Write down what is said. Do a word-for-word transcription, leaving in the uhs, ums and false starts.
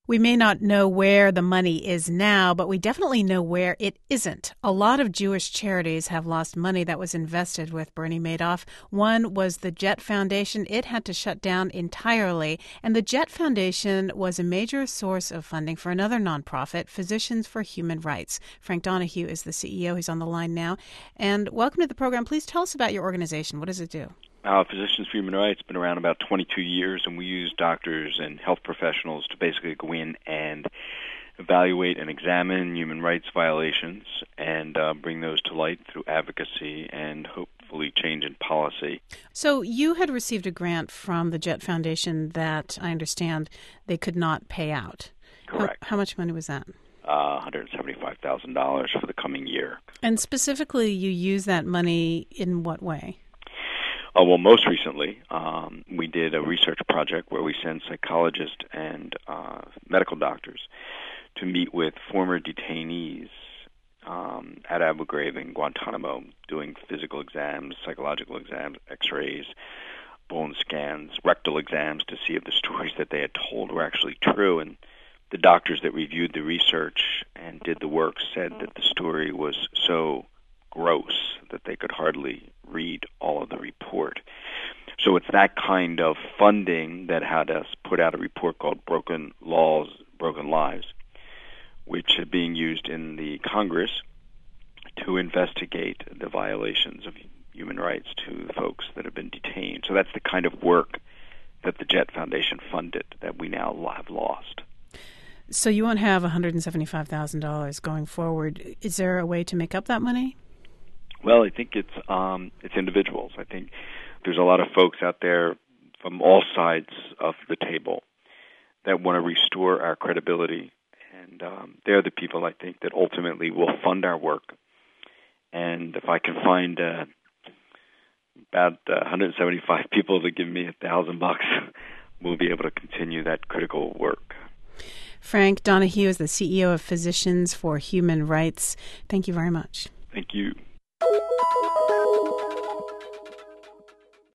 We may not know where the money is now, but we definitely know where it isn't. A lot of Jewish charities have lost money that was invested with Bernie Madoff. One was the Jet Foundation. It had to shut down entirely. And the Jet Foundation was a major source of funding for another nonprofit, Physicians for Human Rights. Frank Donahue is the C E O. He's on the line now. And welcome to the program. Please tell us about your organization. What does it do? Uh, Physicians for Human Rights has been around about twenty-two years, and we use doctors and health professionals to basically go in and evaluate and examine human rights violations and uh, bring those to light through advocacy and hopefully change in policy. So you had received a grant from the Jet Foundation that, I understand, they could not pay out. Correct. How, how much money was that? Uh, one hundred seventy-five thousand dollars for the coming year. And specifically, you use that money in what way? Uh, well, most recently, um, we did a research project where we sent psychologists and uh, medical doctors to meet with former detainees um, at Abu Ghraib and Guantanamo, doing physical exams, psychological exams, x-rays, bone scans, rectal exams to see if the stories that they had told were actually true. And the doctors that reviewed the research and did the work said that the story was so gross that they could hardly read all of the report. So it's that kind of funding that had us put out a report called Broken Laws, Broken Lives, which is being used in the Congress to investigate the violations of human rights to the folks that have been detained. So that's the kind of work that the Jet Foundation funded that we now have lost. So you won't have one hundred seventy-five thousand dollars going forward. Is there a way to make up that money? Well, I think it's um, it's individuals. I think there's a lot of folks out there from all sides of the table that want to restore our credibility, and um, they're the people, I think, that ultimately will fund our work. And if I can find uh, about uh, one hundred seventy-five people to give me a thousand bucks, we'll be able to continue that critical work. Frank Donahue is the C E O of Physicians for Human Rights. Thank you very much. Thank you.